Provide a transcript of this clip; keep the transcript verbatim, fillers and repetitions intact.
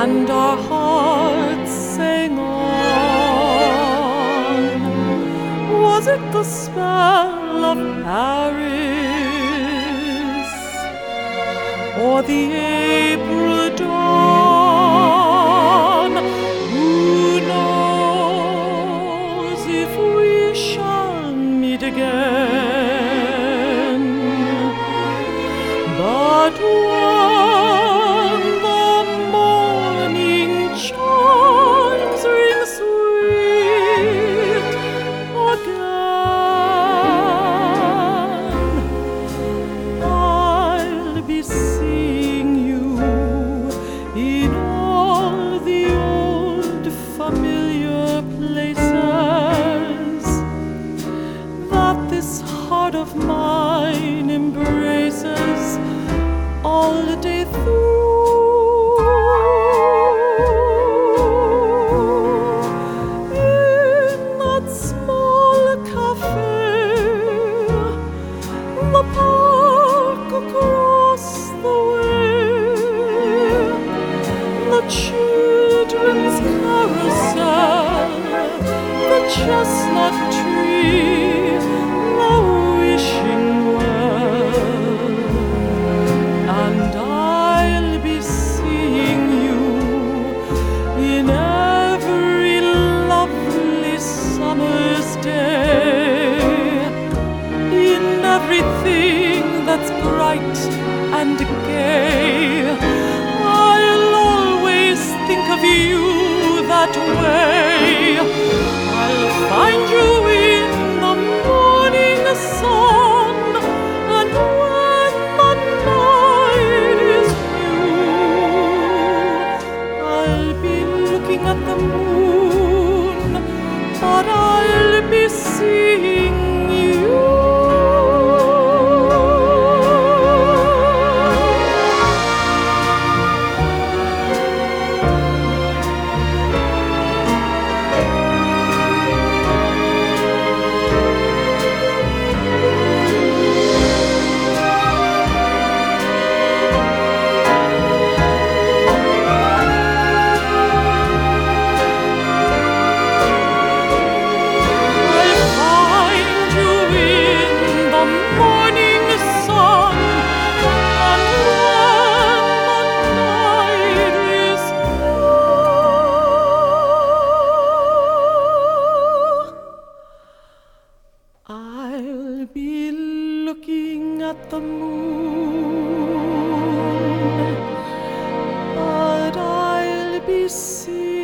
and our hearts sang on. Was it the spell of Paris, or the April dawn? Who knows if we shall meet again? But when the morning chimes ring sweet again, I'll be seeing you in all the old familiar places that this heart of mine embraces all the day through. In that small cafe, the park across the way, the children's carousel, the chestnut tree, the wishing well, and I'll be seeing you in every lovely summer's day, in everything that's bright and gay. I'll always think of you that way. I'll find you in the morning sun, and when the night is through, I'll be looking at the moon, but I'll be seeing you. I'll be looking at the moon, but I'll be seeing